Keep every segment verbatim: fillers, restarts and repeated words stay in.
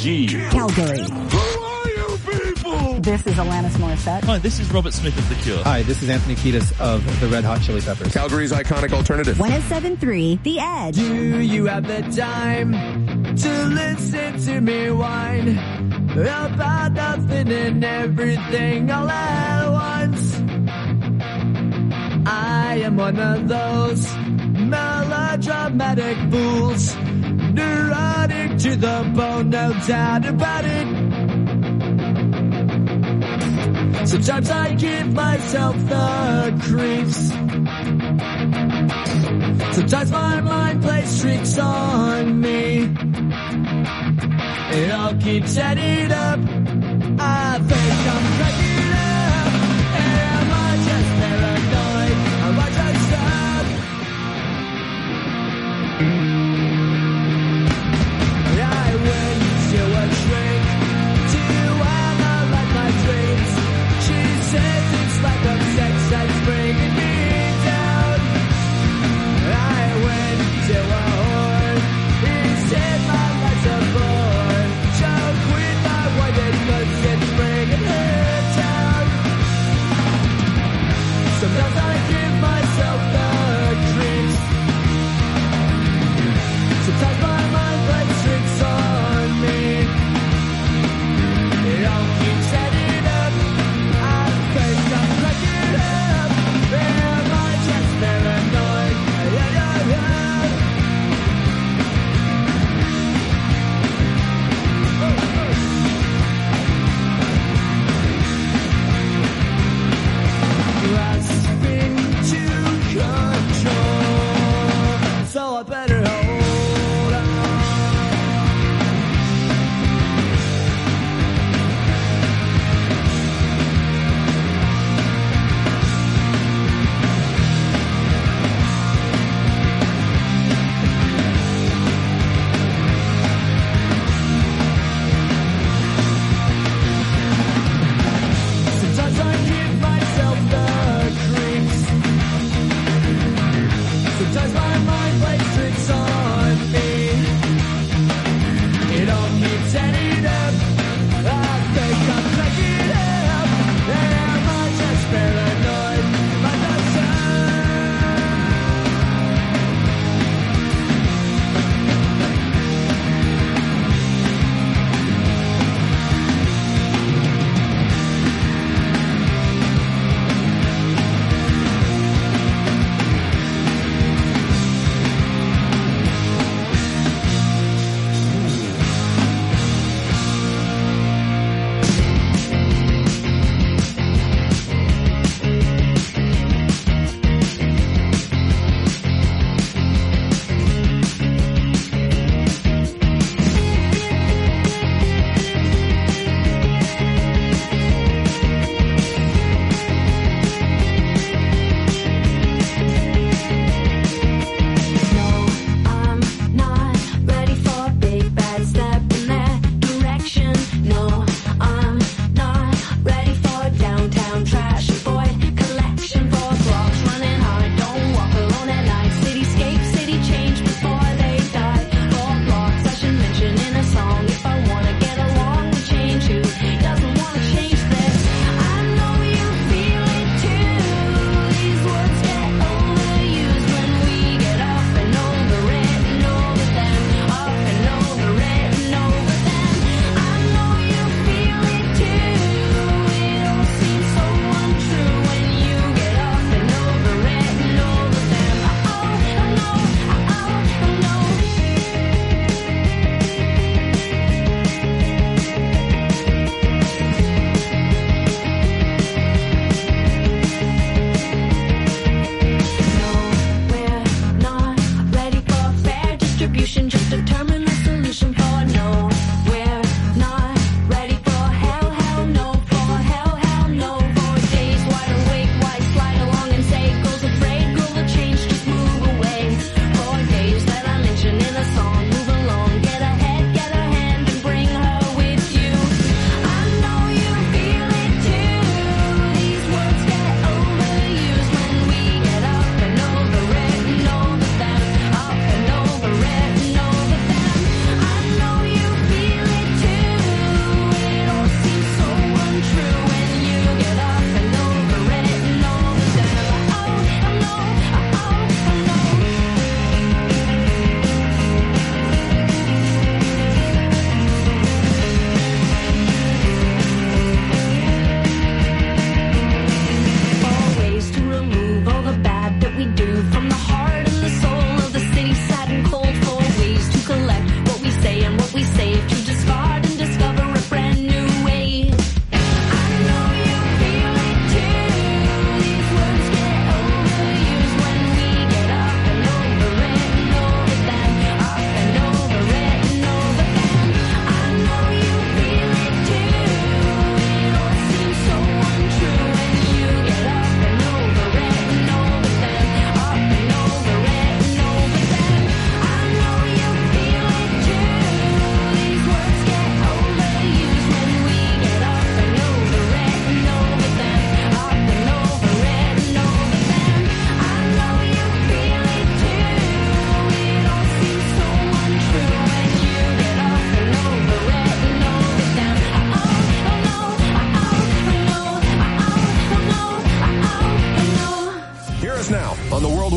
G. Calgary. Who are you people? This is Alanis Morissette. Hi, this is Robert Smith of The Cure. Hi, this is Anthony Kiedis of the Red Hot Chili Peppers. Calgary's iconic alternative. one oh seven point three The Edge. Do you have the time to listen to me whine about nothing and everything all at once? I am one of those melodramatic fools, neurotic to the bone, no doubt about it. Sometimes I give myself the creeps. Sometimes my mind plays tricks on me. It all keeps adding up. I think I'm cracking up. Am I just paranoid? Am I just up? I went to a shrink to analyze my dreams. She says it's like a sex that's bringing me down. I went to a whore. He said my life's a bore. Choke with my white pussy, it's bringing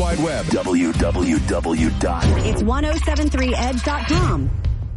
Wide Web. w w w dot It's ten seventy-three edge dot com.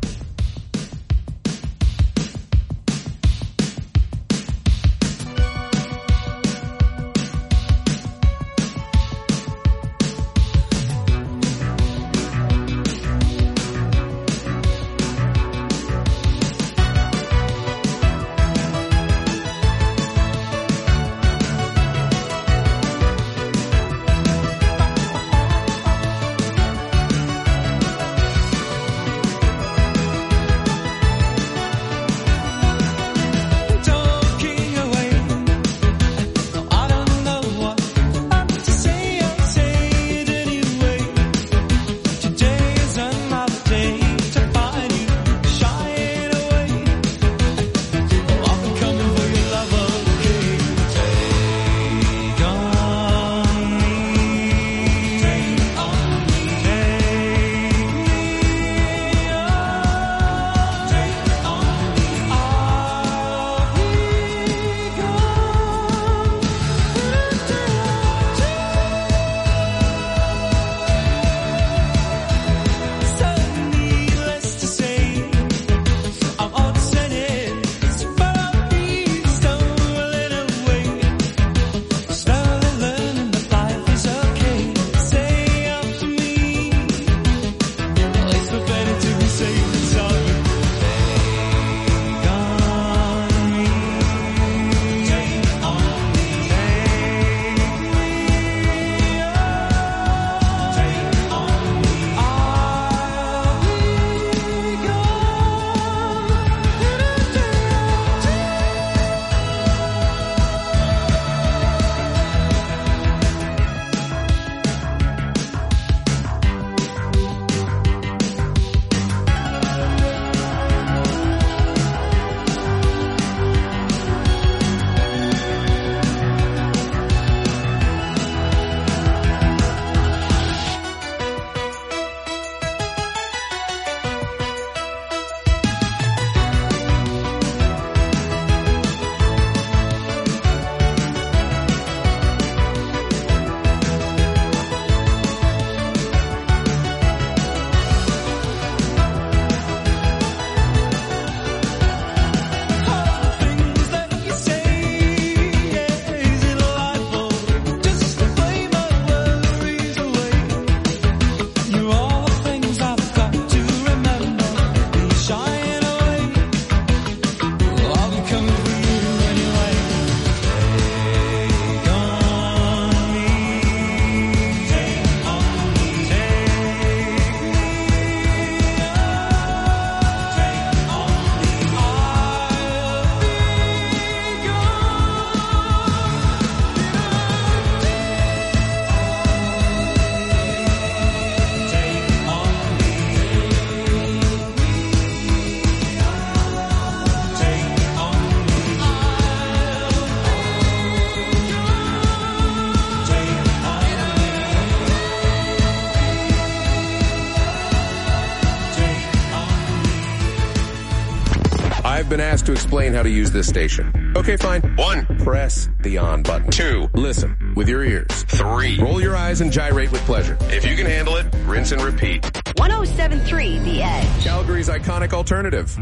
Been asked to explain how to use this station. Okay, fine. One, press the on button. Two, listen with your ears. Three, roll your eyes and gyrate with pleasure. If you can handle it, rinse and repeat. ten seventy-three The Edge. Calgary's iconic alternative.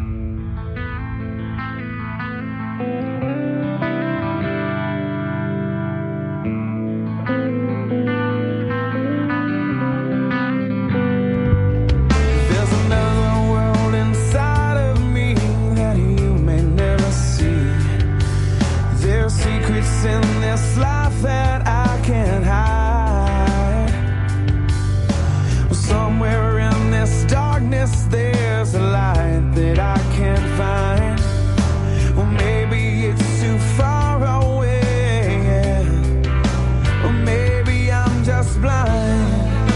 In this life that I can't hide. Well, somewhere in this darkness there's a light that I can't find. Well, maybe it's too far away, yeah. Or maybe I'm just blind.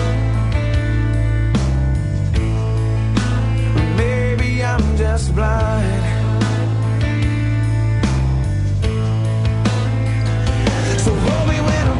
Or maybe I'm just blind. So hold me when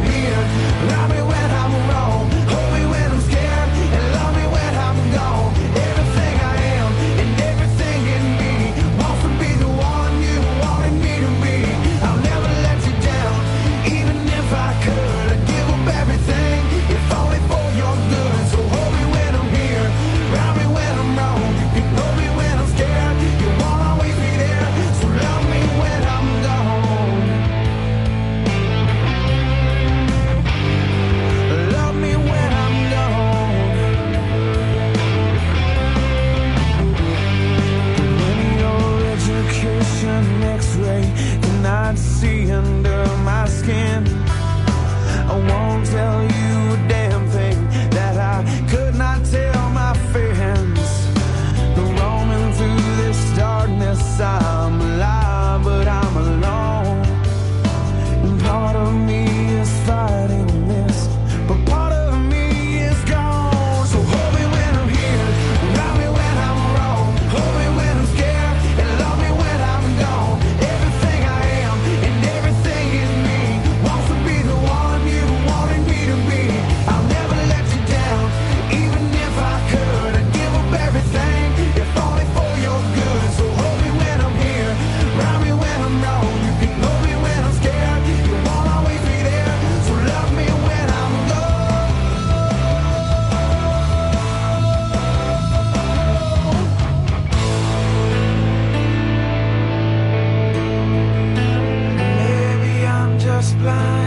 skin. I won't tell you a damn thing that I could not tell my friends. Roaming through this darkness, I'm alive, but I'm alone. And part of me is fighting this, but part of me is gone. So hold me when I'm here, ride me when I'm wrong, hold me when I'm scared, and love me when I'm gone. Everything I am and everything is me wants to be the one you wanted me to be. I'll never let you down, even if I could. I'd give up everything, if only for your good. So hold me when I'm here, ride me when I'm wrong. You can hold me when I'm scared, you won't always be there. So love me when I'm gone. Maybe I'm just blind.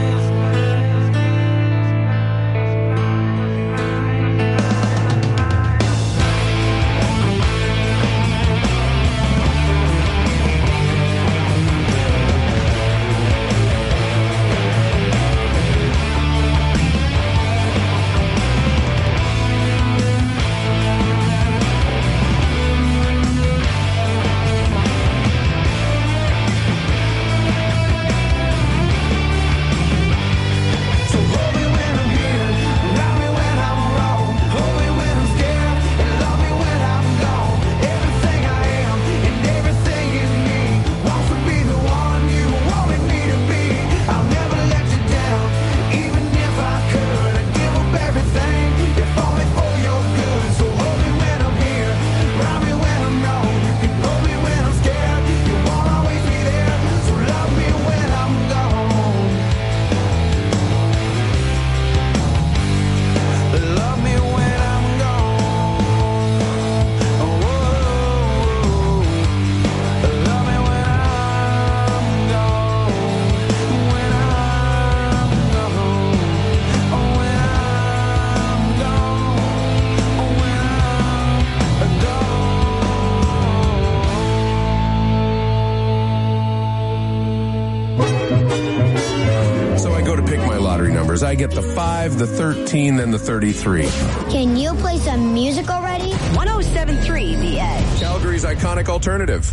So hold me when I'm here, ride me when I'm wrong, hold me when I'm scared, and love me when I'm gone. Everything I am and everything is me wants to be the one you wanted me to be. I'll never let you down, even if I could. I'd give up everything, if only for your good. So hold me when I'm here, ride me when I'm wrong. You can hold me when I'm scared, you won't always be there. So love me when I'm gone. Love me when I'm gone. Oh, love me when I'm gone. When I'm gone. Oh, when I'm gone. Oh, when I'm gone. So I go to pick my lottery numbers. I get the five, the thirteen, then the thirty-three. Can you play some music already? one oh seven point three The Edge. Calgary's iconic alternative.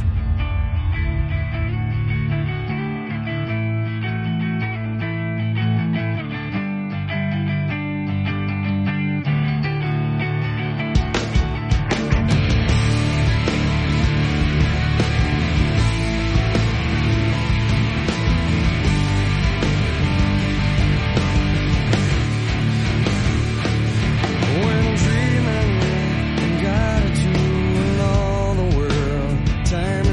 When dreaming, gratitude and all the world, time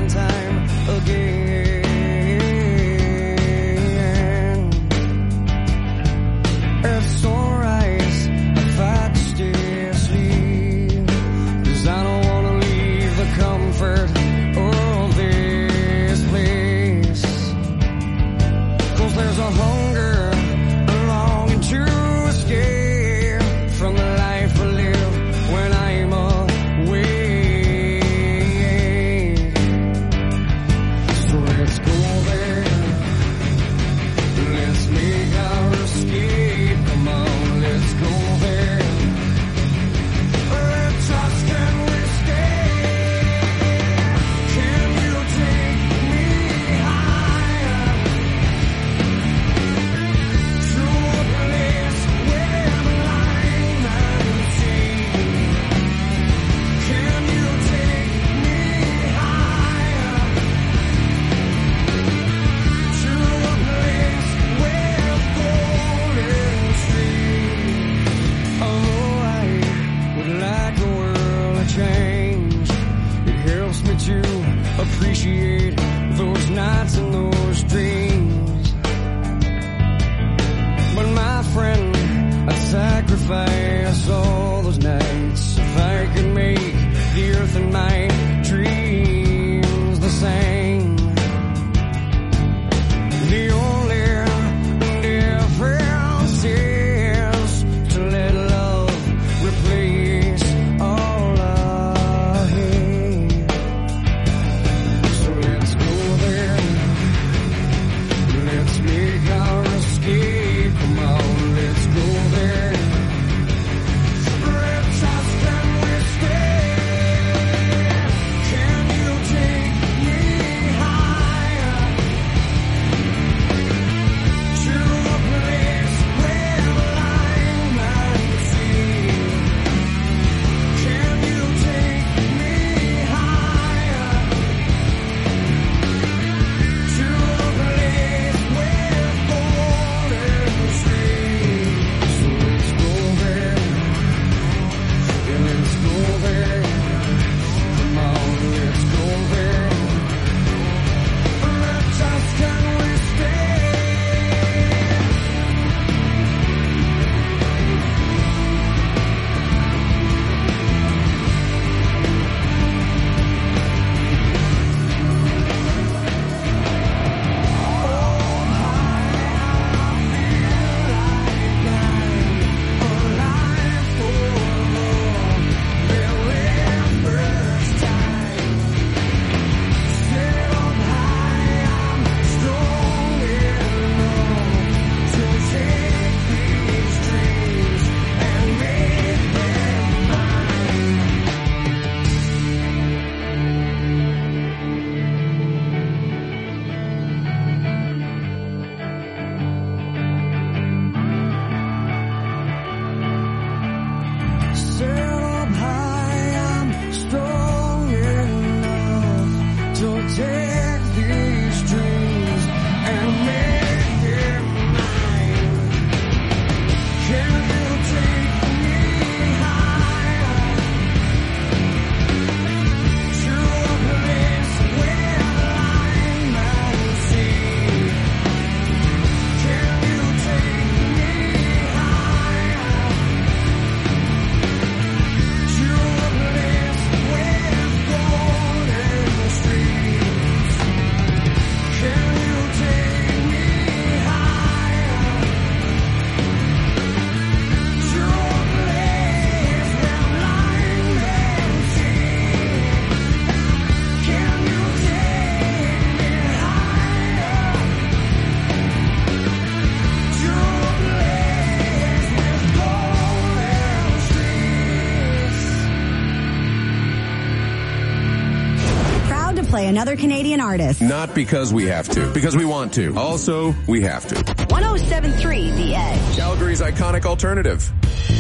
another Canadian artist. Not because we have to, because we want to. Also, we have to. one oh seven point three The Edge. Calgary's iconic alternative.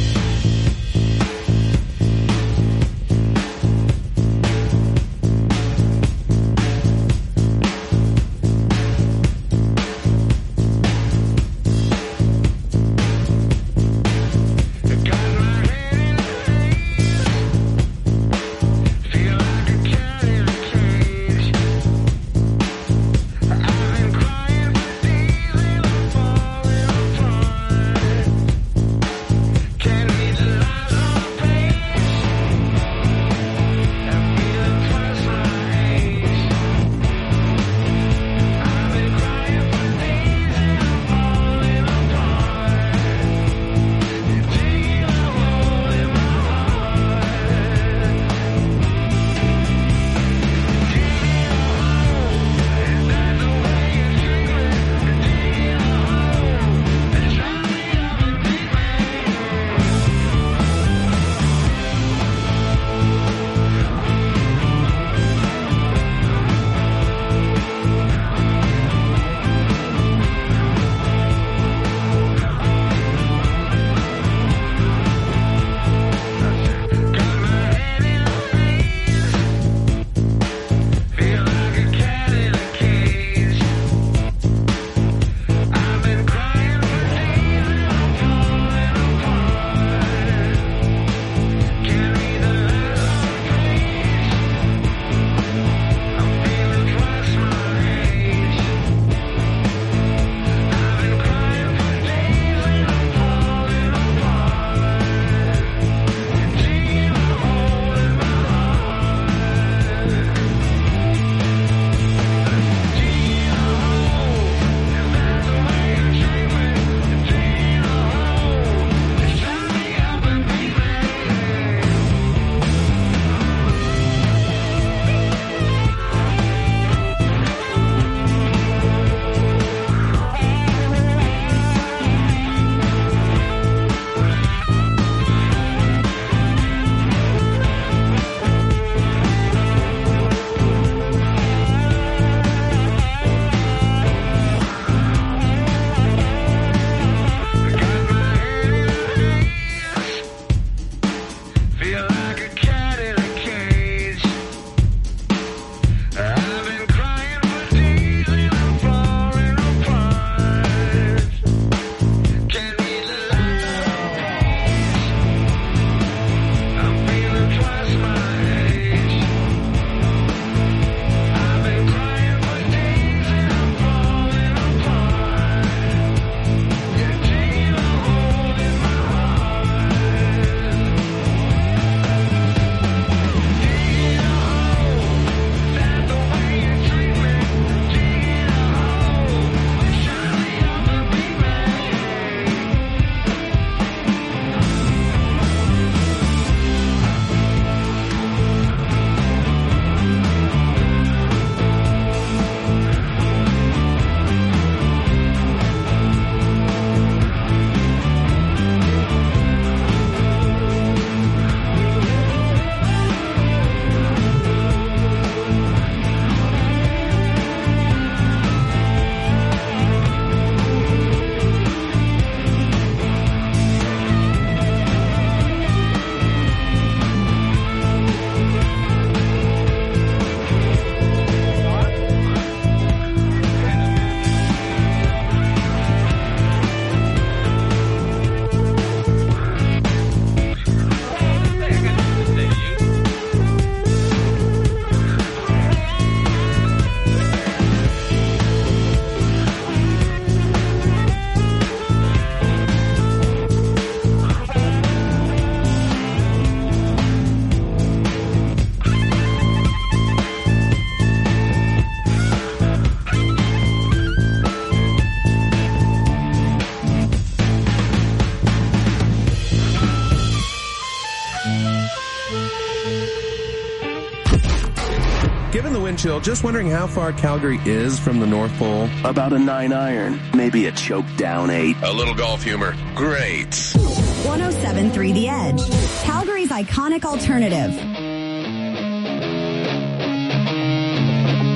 Given the wind chill, just wondering how far Calgary is from the North Pole. About a nine iron, maybe a choke down eight. A little golf humor. Great. one oh seven point three The Edge, Calgary's iconic alternative.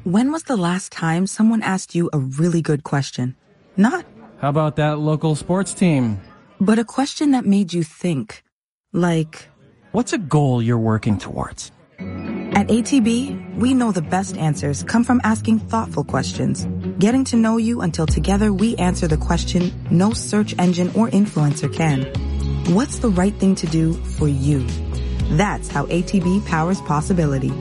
when was the last time someone asked you a really good question? Not, How about that local sports team? but a question that made you think. Like, What's a goal you're working towards? at A T B, we know the best answers come from asking thoughtful questions, getting to know you until together we answer the question no search engine or influencer can. What's the right thing to do for you? That's how A T B powers possibility.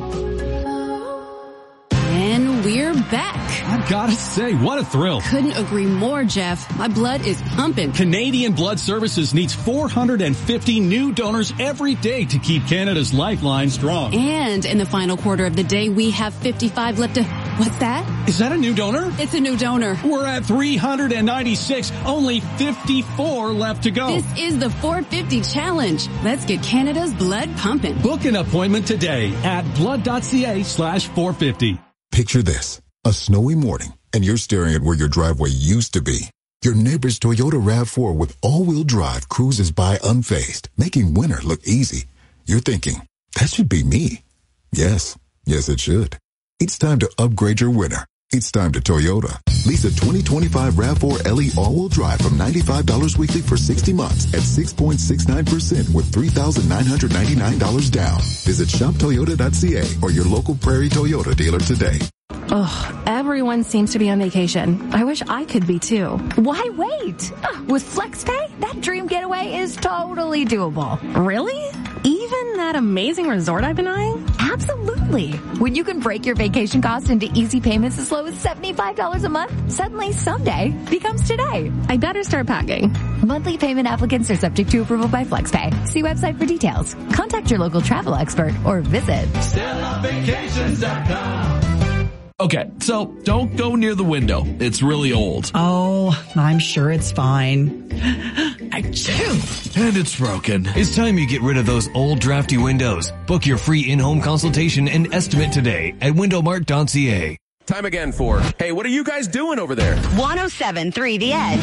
And we're back. I gotta say, what a thrill. Couldn't agree more, Jeff. My blood is pumping. Canadian Blood Services needs four hundred fifty new donors every day to keep Canada's lifeline strong. And in the final quarter of the day, we have fifty-five left to... What's that? Is that a new donor? It's a new donor. We're at three hundred ninety-six, only fifty-four left to go. This is the four fifty challenge. Let's get Canada's blood pumping. Book an appointment today at blood.ca slash 450. Picture this, a snowy morning, and you're staring at where your driveway used to be. Your neighbor's Toyota RAV four with all-wheel drive cruises by unfazed, making winter look easy. You're thinking, that should be me. Yes, yes it should. It's time to upgrade your winter. It's time to Toyota. Lease a twenty twenty-five RAV four L E all-wheel drive from ninety-five dollars weekly for sixty months at six point six nine percent with three thousand nine hundred ninety-nine dollars down. Visit shop toyota dot c a or your local Prairie Toyota dealer today. Ugh, everyone seems to be on vacation. I wish I could be too. Why wait? Uh, with FlexPay, that dream getaway is totally doable. Really? Even that amazing resort I've been eyeing? Absolutely. When you can break your vacation cost into easy payments as low as seventy-five dollars a month, suddenly someday becomes today. I better start packing. Monthly payment applicants are subject to approval by FlexPay. See website for details. Contact your local travel expert or visit Stella Vacations dot com. Okay, so don't go near the window. It's really old. Oh, I'm sure it's fine. Achoo! And it's broken. It's time you get rid of those old drafty windows. Book your free in-home consultation and estimate today at window mart dot c a. Time again for, hey, what are you guys doing over there? one oh seven point three The Edge.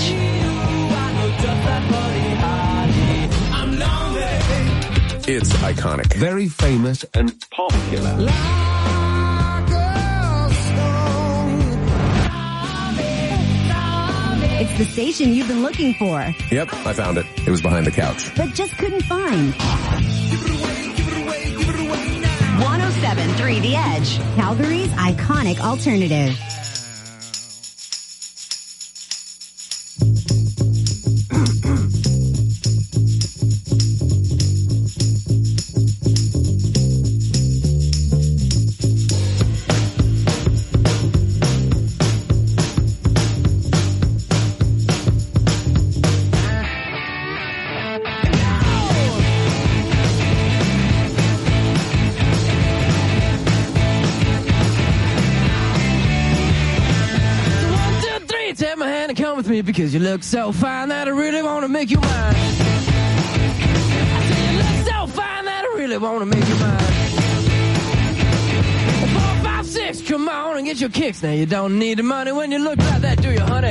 It's iconic. Very famous and popular. It's the station you've been looking for, Yep, I found it. It was behind the couch. but just couldn't find. one oh seven point three The Edge, Calgary's iconic alternative. Take my hand and come with me because you look so fine that I really want to make you mine. I said you look so fine that I really want to make you mine. Four, five, six, come on and get your kicks. Now you don't need the money when you look like that, do you, honey?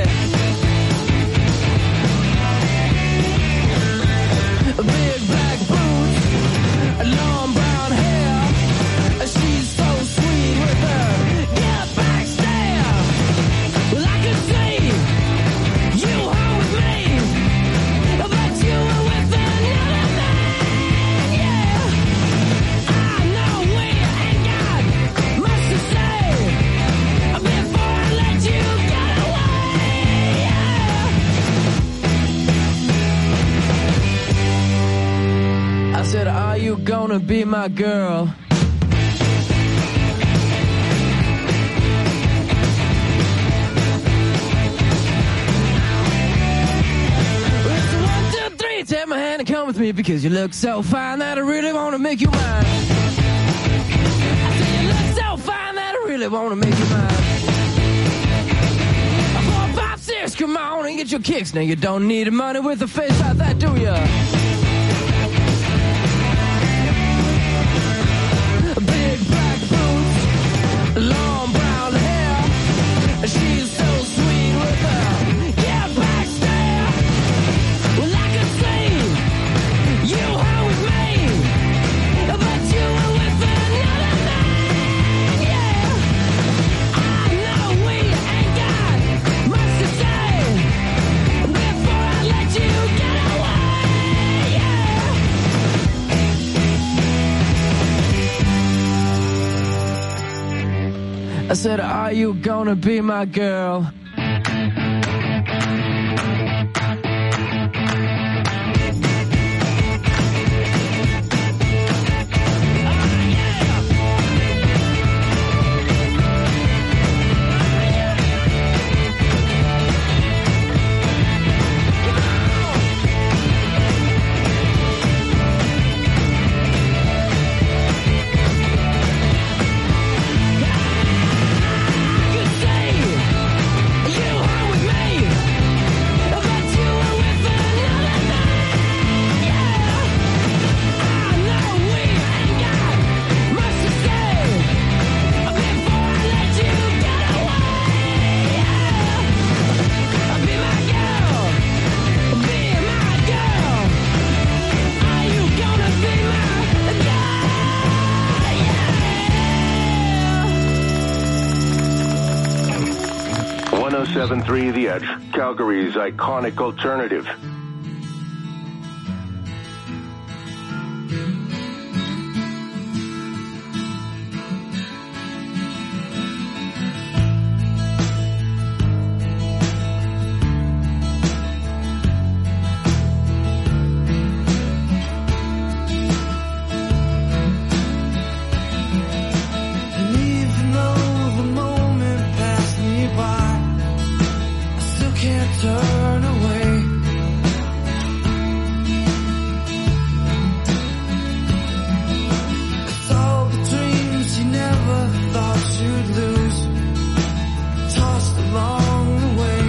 Big black boots, long brown hair. She's so sweet with her get back stare. Well, I can see you home with me, but you were with another man, yeah. I know we ain't got much to say before I let you get away, yeah. I said, are you gonna be my girl? Take my hand and come with me because you look so fine that I really want to make you mine. I said you look so fine that I really want to make you mine. Four, five, six, come on and get your kicks. Now you don't need the money with a face like that, do ya? Big black boots, long brown hair. She's so sweet with her get back stare. Well, I can see you home with me, but you were with another man, yeah. I said, are you gonna be my girl? one oh seven point three The Edge, Calgary's iconic alternative. Turn away. Cause all the dreams you never thought you'd lose, tossed along the way.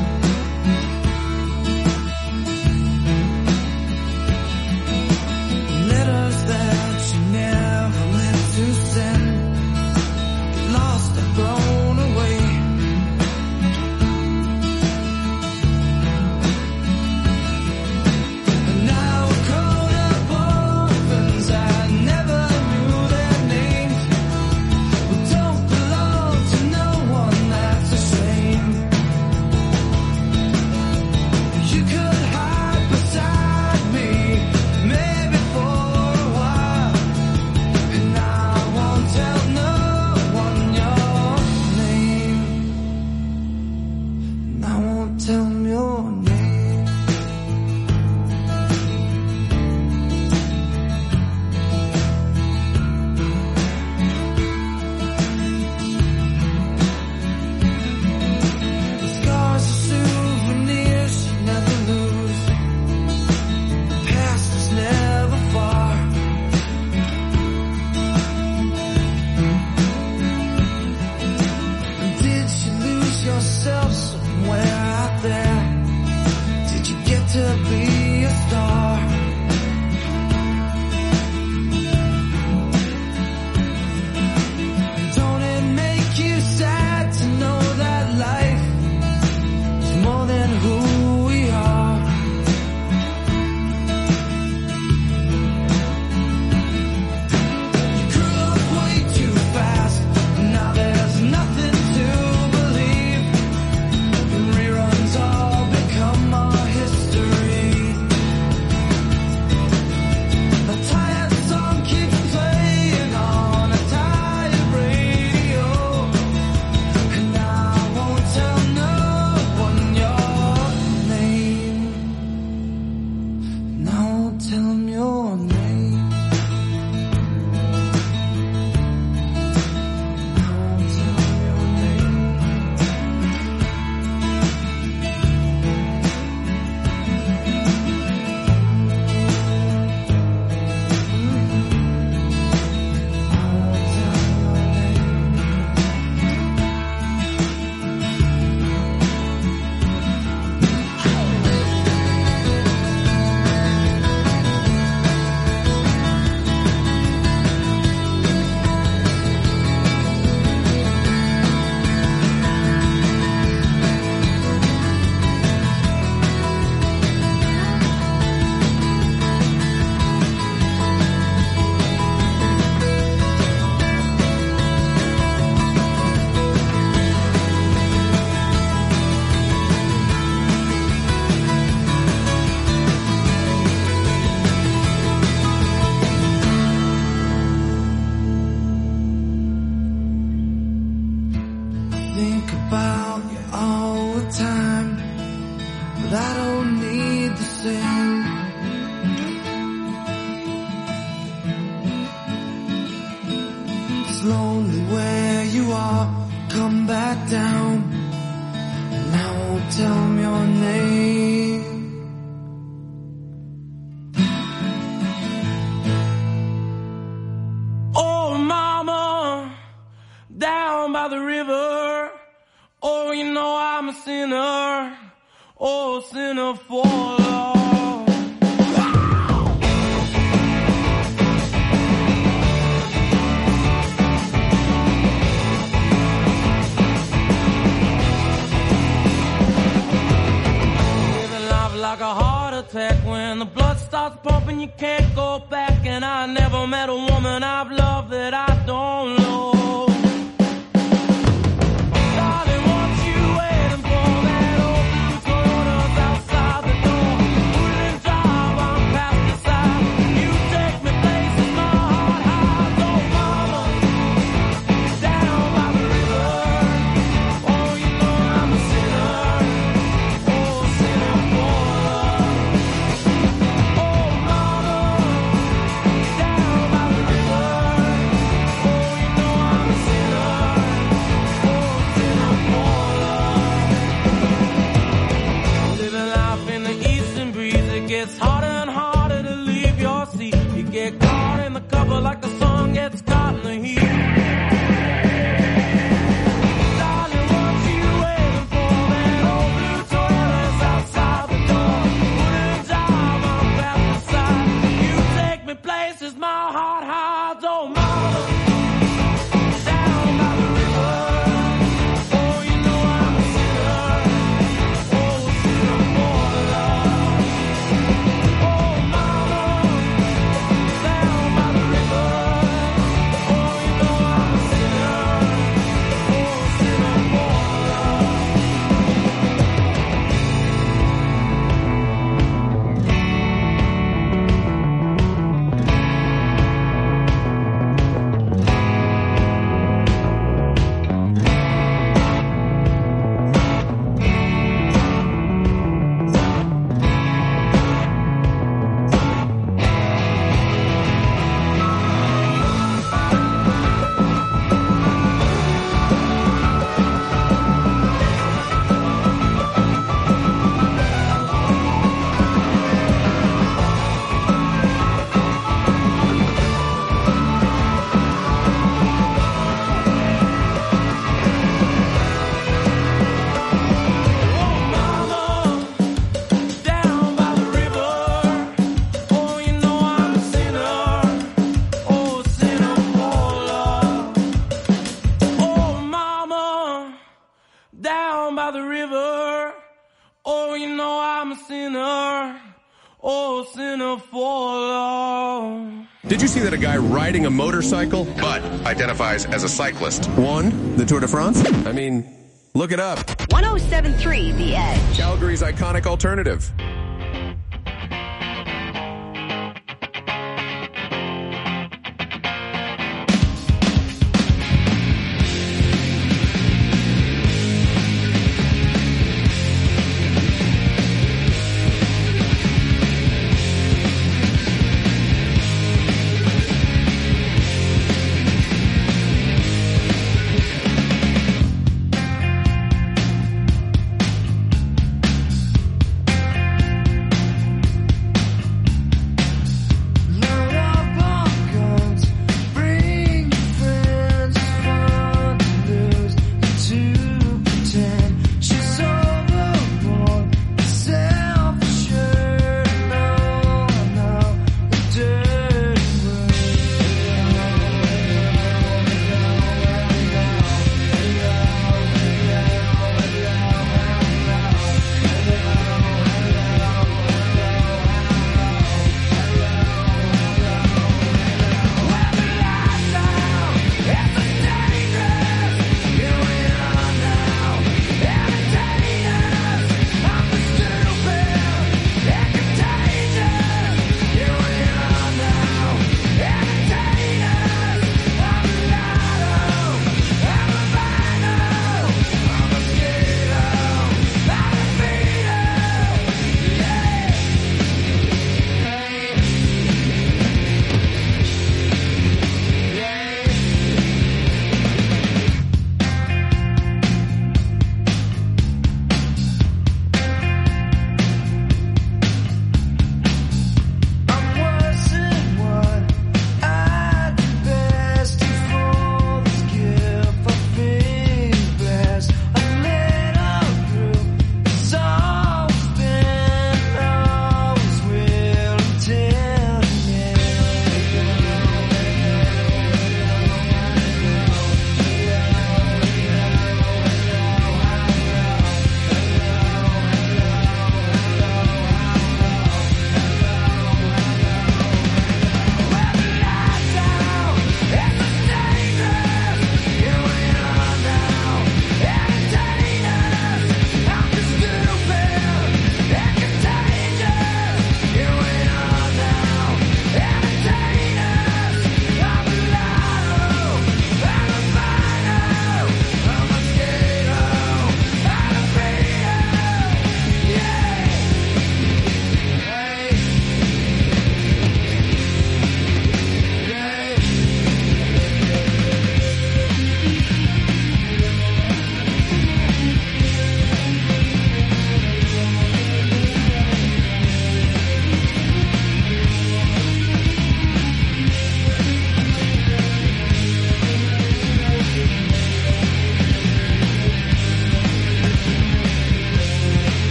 Letters that you never meant to send, get lost or thrown away. about you all the time, but I don't need the same. It's lonely where you are, come back down, and I won't tell them your name. Oh mama, down by the river, oh you know I'm a sinner, oh sinner for love. Like a heart attack when the blood starts pumping, you can't go back. And I never met a woman I've loved that I don't know. Darling, what you waiting for? That old blue Toyota's outside the door. Wouldn't drive on past the side. You take me places my heart hides. Oh mama, down by the river, oh you know I'm a sinner, oh sinner for it's harder and harder to leave your seat. You get caught in the cover like the song gets caught in the heat. Darling, what you waiting for? That old blue Toyota's outside the door. Wouldn't drive on past the side. You take me places my heart hides. Oh mama, down by the river, oh you know I'm a sinner, oh sinner for love. Did you see that a guy riding a motorcycle, but identifies as a cyclist, won the Tour de France? I mean, look it up. one oh seven point three The Edge. Calgary's iconic alternative.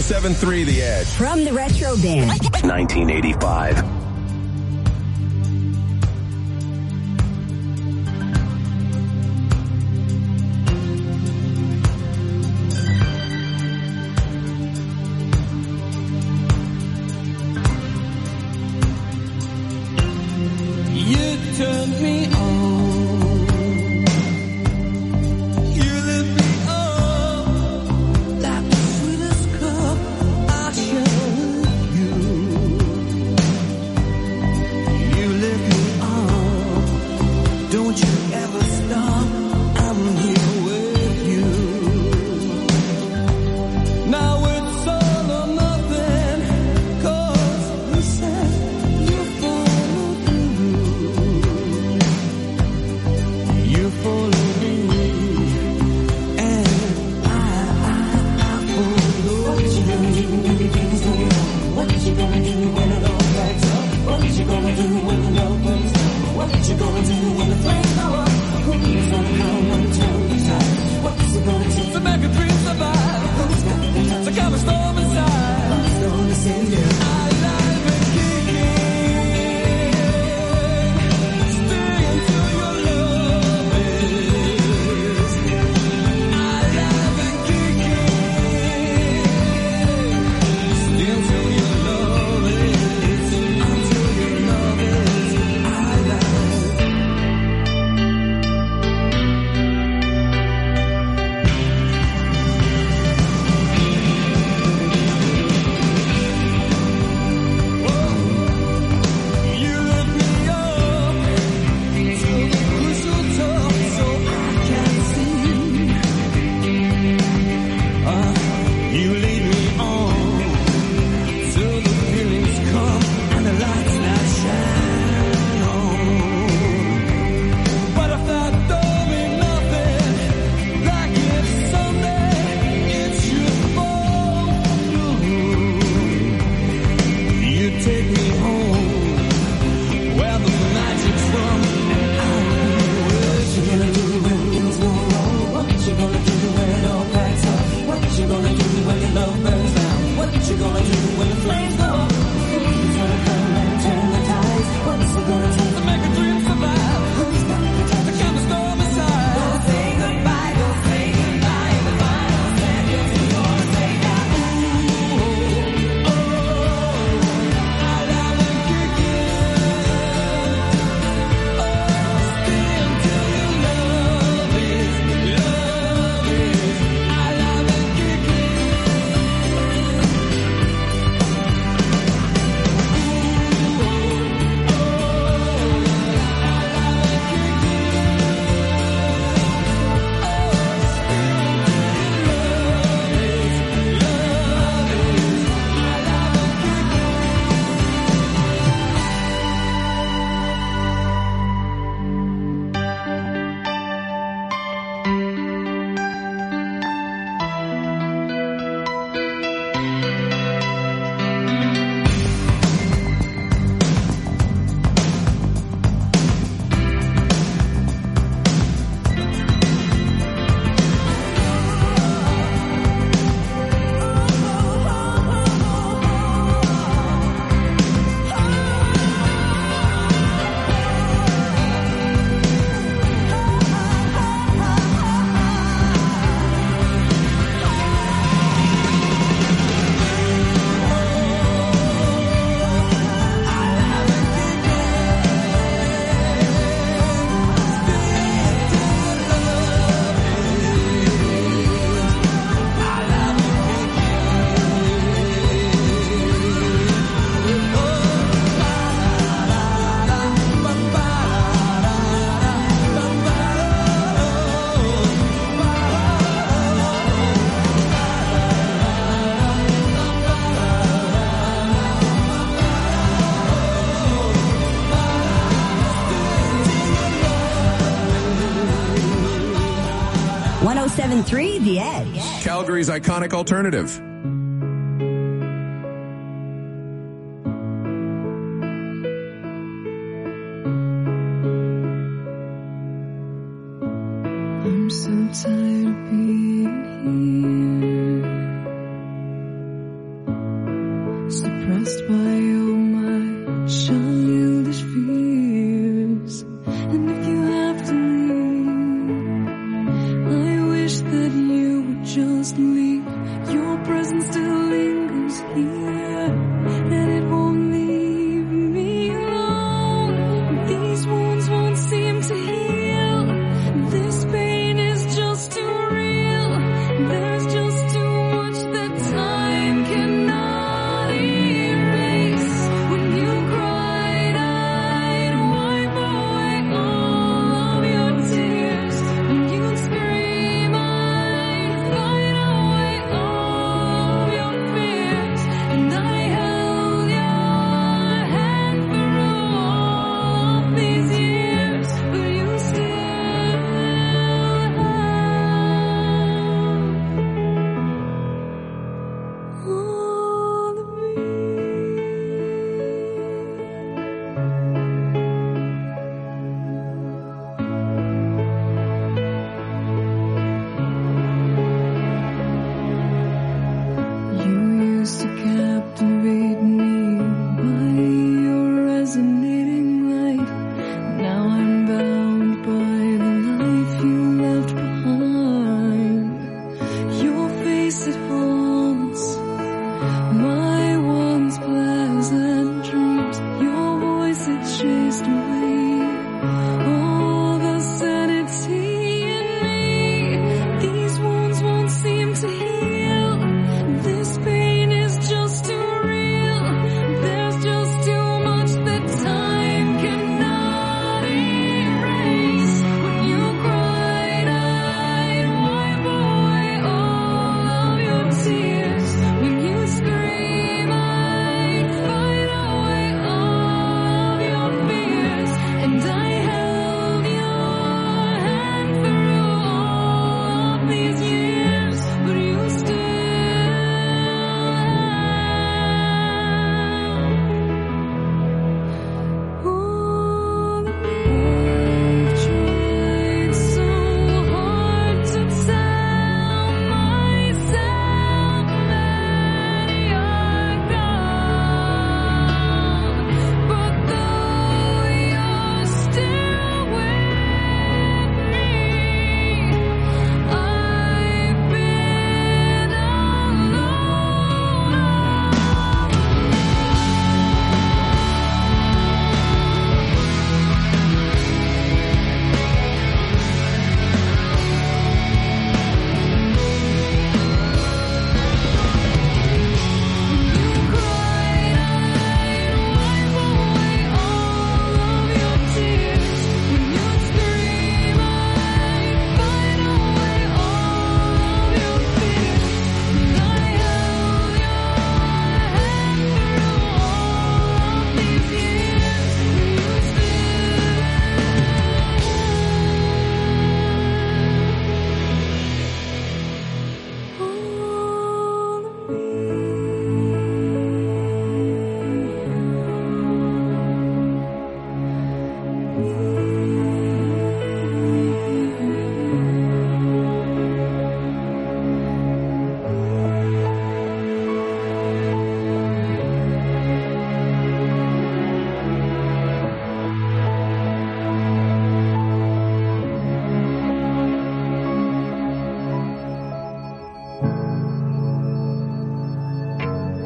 seven point three The Edge. From the Retro Bin. nineteen eighty-five. You turned me on. You lit me up like the sweetest cup I showed you. You lit me up. Don't you ever stop. I'm here with you. Now it's all or nothing. 'Cause you said you followed You follow me, and I, I, I follow. What you gonna do when the game's going on? What you gonna do when it all backs up? What you gonna do when the love burns down? What you gonna do when the flames go up? Who's gonna come and turn the tide? What's it gonna take to make a dream survive? Who's got the time to calm a storm inside? Who's gonna save you? I live and kicking, stay until your love is. I live and kicking, stay until your love is. Until your love is. I live. You lift me up till the crucial top, so I can see. Uh, you lead me on till the feelings come and the lights that shine on. But if that don't mean nothing, like if someday it should fall through, you take me home where the magic's from, and I'll be what you gonna do when things go wrong? What you gonna do when it all packs up? What you gonna do when your love burns down? What you gonna do when the flames go up? Who's gonna come and turn the tides? What's it gonna take to make a dream survive? Who's got the time to calm the storm inside? Don't say goodbye, don't say goodbye. The final sentence is gonna say that. Ooh, oh, I love and kicking. Oh, stay until your love is, love is. I love and kicking. one oh seven point three The Edge. Calgary's iconic alternative. I'm so tired of being here.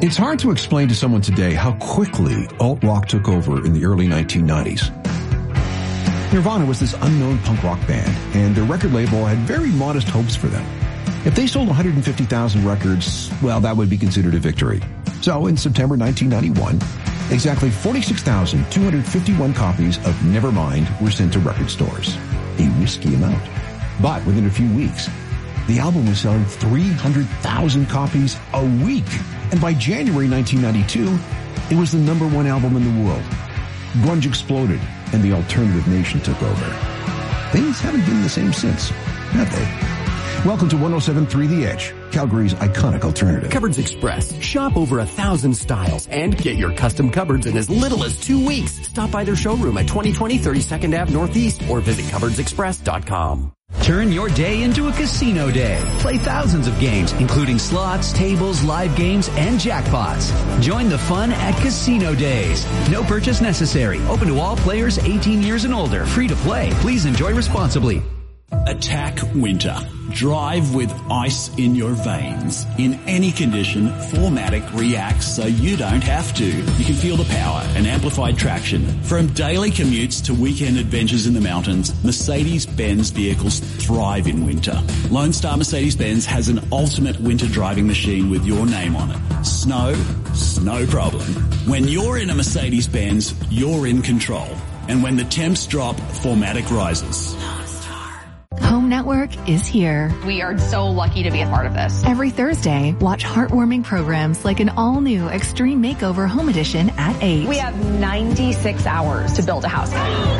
It's hard to explain to someone today how quickly alt-rock took over in the early nineteen nineties. Nirvana was this unknown punk rock band, and their record label had very modest hopes for them. If they sold one hundred fifty thousand records, well, that would be considered a victory. So in September nineteen ninety-one, exactly forty-six thousand two hundred fifty-one copies of Nevermind were sent to record stores. A risky amount. But within a few weeks, the album was selling three hundred thousand copies a week. And by January nineteen ninety-two, it was the number one album in the world. Grunge exploded, and the alternative nation took over. Things haven't been the same since, have they? Welcome to one oh seven point three The Edge, Calgary's iconic alternative. Cupboards Express. Shop over a thousand styles and get your custom cupboards in as little as two weeks. Stop by their showroom at twenty twenty thirty-second Avenue Northeast or visit cupboards express dot com. Turn your day into a casino day. Play thousands of games, including slots, tables, live games, and jackpots. Join the fun at Casino Days. No purchase necessary. Open to all players eighteen years and older. Free to play. Please enjoy responsibly. Attack winter. Drive with ice in your veins. In any condition, four matic reacts so you don't have to. You can feel the power and amplified traction. From daily commutes to weekend adventures in the mountains, Mercedes-Benz vehicles thrive in winter. Lone Star Mercedes-Benz has an ultimate winter driving machine with your name on it. Snow, no problem. When you're in a Mercedes-Benz, you're in control. And when the temps drop, four matic rises. Home Network is here. We are so lucky to be a part of this. Every Thursday, watch heartwarming programs like an all-new Extreme Makeover Home Edition at eight. We have ninety-six hours to build a house.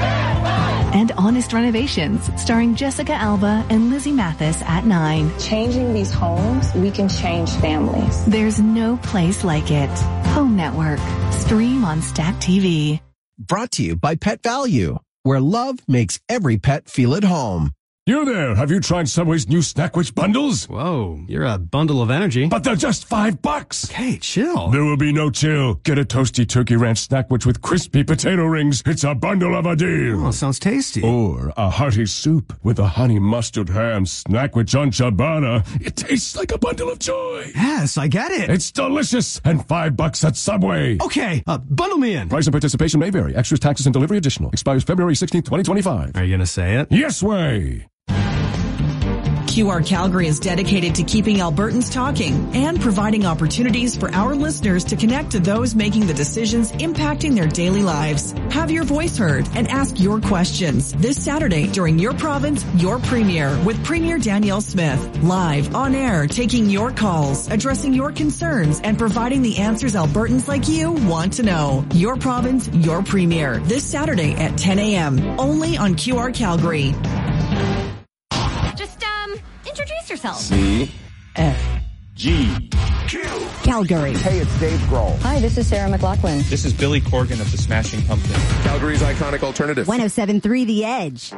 And Honest Renovations, starring Jessica Alba and Lizzie Mathis at nine. Changing these homes, we can change families. There's no place like it. Home Network. Stream on Stack T V. Brought to you by Pet Value, where love makes every pet feel at home. You there, have you tried Subway's new Snackwich bundles? Whoa, you're a bundle of energy. But they're just five bucks. Okay, chill. There will be no chill. Get a toasty turkey ranch Snackwich with crispy potato rings. It's a bundle of a deal. Oh, sounds tasty. Or a hearty soup with a honey mustard ham Snackwich on ciabatta. It tastes like a bundle of joy. Yes, I get it. It's delicious and five bucks at Subway. Okay, uh, bundle me in. Price and participation may vary. Extras, taxes, and delivery additional. Expires February sixteenth, twenty twenty-five. Are you going to say it? Yes way. Q R Calgary is dedicated to keeping Albertans talking and providing opportunities for our listeners to connect to those making the decisions impacting their daily lives. Have your voice heard and ask your questions this Saturday during Your Province, Your Premier with Premier Danielle Smith. Live, on air, taking your calls, addressing your concerns, and providing the answers Albertans like you want to know. Your Province, Your Premier this Saturday at ten a.m. only on Q R Calgary. Introduce yourself. C F G Q Calgary. Hey, it's Dave Grohl. Hi, this is Sarah McLachlan. This is Billy Corgan of the Smashing Pumpkins. Calgary's iconic alternative. one oh seven point three The Edge.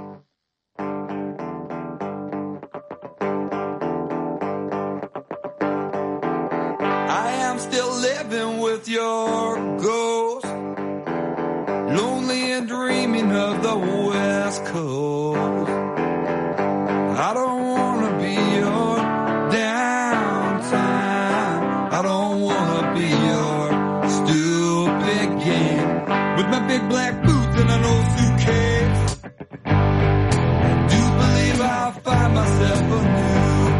I am still living with your ghost, lonely and dreaming of the West Coast. I don't want to be your downtime. I don't want to be your stupid game. With my big black boots and an old suitcase, I do believe I'll find myself a new